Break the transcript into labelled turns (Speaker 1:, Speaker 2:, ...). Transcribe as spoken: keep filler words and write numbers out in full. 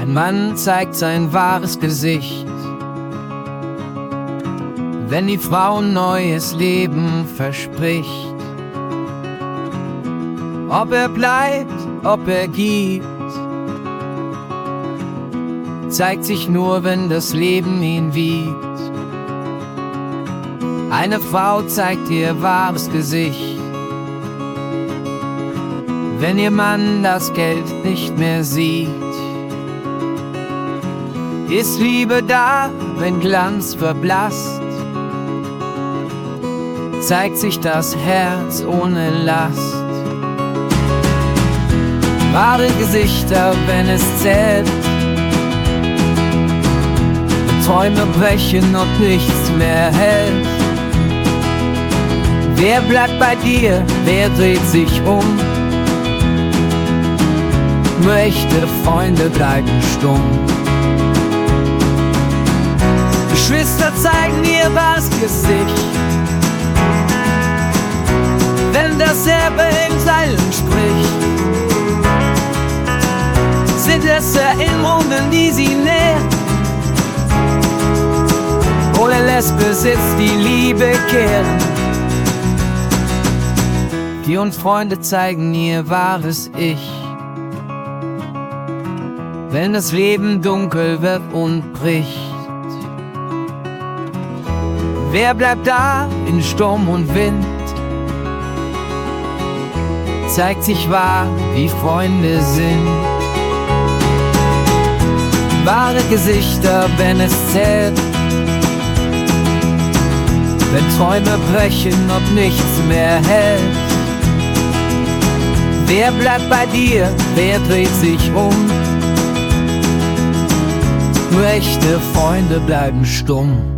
Speaker 1: Ein Mann zeigt sein wahres Gesicht, wenn die Frau ein neues Leben verspricht. Ob er bleibt, ob er gibt, zeigt sich nur, wenn das Leben ihn wiegt. Eine Frau zeigt ihr wahres Gesicht, wenn ihr Mann das Geld nicht mehr sieht. Ist Liebe da, wenn Glanz verblasst, zeigt sich das Herz ohne Last. Wahre Gesichter, wenn es zählt, wenn Träume brechen und nichts mehr hält. Wer bleibt bei dir, wer dreht sich um? Nur echte Freunde bleiben stumm. Geschwister zeigen ihr wahres Gesicht, wenn das Erbe in Seilen spricht. Sind es Erinnerungen, die sie nähren, oder lässt Besitz die Liebe kehren? Die und Freunde zeigen ihr wahres Ich, wenn das Leben dunkel wird und bricht. Wer bleibt da in Sturm und Wind, zeigt sich wahr, wie Freunde sind. Wahre Gesichter, wenn es zählt, wenn Träume brechen und nichts mehr hält. Wer bleibt bei dir, wer dreht sich um? Nur echte Freunde bleiben stumm.